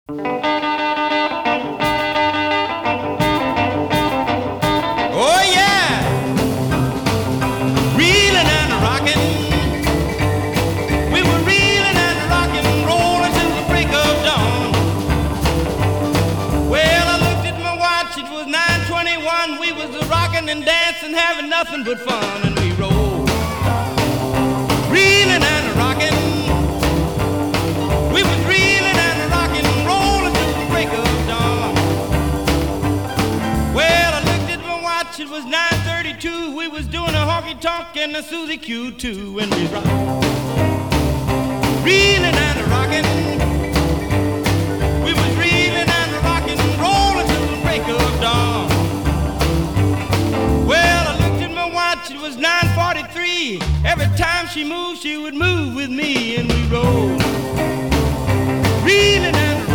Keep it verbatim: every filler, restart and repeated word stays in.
Oh yeah, reeling and rocking. We were reeling and rocking, rolling till the break of dawn. Well, I looked at my watch; it was nine twenty-one. We was rocking and dancing, having nothing but fun, and we rolled, reeling and rocking. We was reeling and rocking, rolling till the break of dawn. Well, I looked at my watch; it was nine thirty-two. We was doing a honky tonk and a Susie Q too, and we rocked, reeling and rocking. We was reeling and rocking, rolling till the break of dawn. Well, I looked at my watch; it was nine forty-three. Every time she moved, she would move with me, and we rolled, reeling and